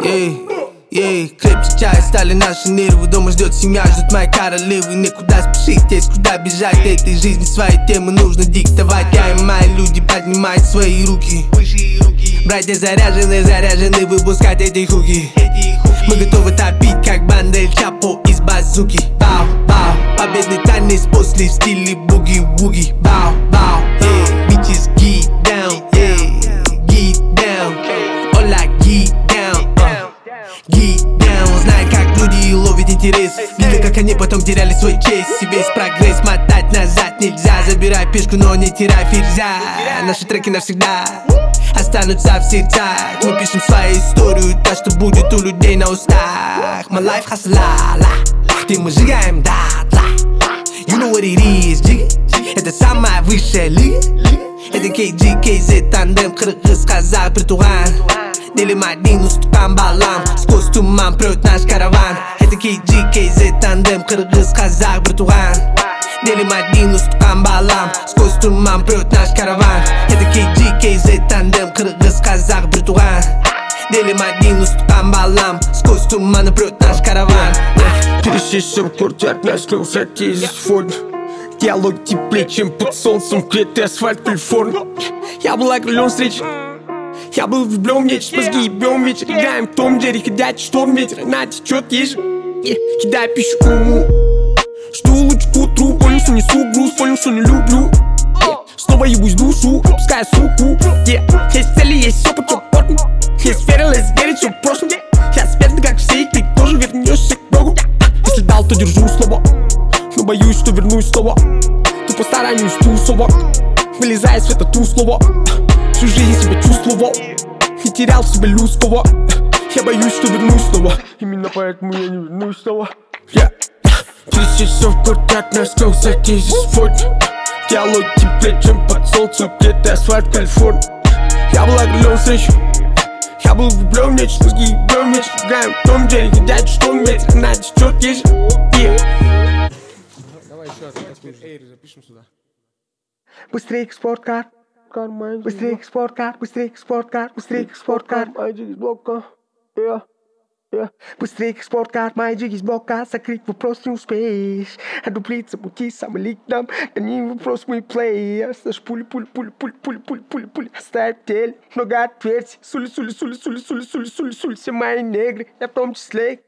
Крепче чай, стали наши нервы. Дома ждет семья, ждет моя королевы. Некуда спешить, есть куда бежать. Этой жизни свои темы нужно диктовать. Я и мои люди поднимают свои руки. Братья заряжены выпускать эти хуки. Мы готовы топить, как банда Эль Чапо из базуки. Бау, бау, победный танец после в стиле буги-вуги. Бау, бау, bitches get down, get down. All I get down, get down. Знаю, как люди ловят интерес. Видно, как они потом теряли свой честь. И весь прогресс мотать назад нельзя. Забирай пешку, но не теряй ферзя. Наши треки навсегда останутся в сердцах. Мы пишем свою историю, так что будет у людей на устах. My life хасла, где мы сжигаем дотла. You know what it is, джиги. Это самая высшая лига. Это KG, KZ, тандем, кыргыз, казах, притуган. Делим один уступам балам. Сквозь туман прет наш караван. Это KG, KZ, тандем, кыргыз, казах, притуган. Делим один уступам балам. Сквозь туман прет наш караван. Это KG, KZ, тандем, кыргыз, казах, притуган. Делим один уступам балам. Сквозь туман прет наш караван. Пересечем крутят нас, кружати здесь фон. Диалог теплее, чем под солнцем, клетый асфальт, Калифорния. Я был окрылен встречи. Я был влюблен в нечисть, мозги ебем вечер. Играем в Том Джерри, ходячий шторм, ветер. Она течет ежи, кидай пищу уму. Жду лучше к утру, понял, что несу груз, понял, что не люблю. Снова ебусь в душу, пускай суку. Есть цели, есть опыт, что потом. Есть сфера, let's get it, что в прошлом. Я смертный, как все, и ты тоже вернешься к Богу. Если дал, то держу слово. Но боюсь, что вернусь снова. То постараюсь тусово. Вылезая из света тусклого. Всю жизнь себя чувствовал и терял в себе людского. Я боюсь, что вернусь снова. Именно поэтому я не вернусь снова. Тысячи часов крутят нас, кружати здесь фон. Диалог теплее, чем под солнцем, где-то асфальт, Калифорния. Я был окрылен встречи. Я был влюблен в нечисть, мозги ебем вечер. Играем в Том Джерри, ходячий шторм, ветер. Она течет ежи. Давай еще раз, Эйр, запишем сюда. Быстрее к спорткар. Быстрее к спорткар, быстрее к спорткар, быстрее к спорткар. Майджик из блока. Быстрее к спорткар, майджик из блока. Закрыть вопрос не успеешь. Одуплиться пути самый лик нам. Гони вопрос мы плей. Оставь пули. Оставь тель, много отверстий. Сули. Все мои негры, я в том числе.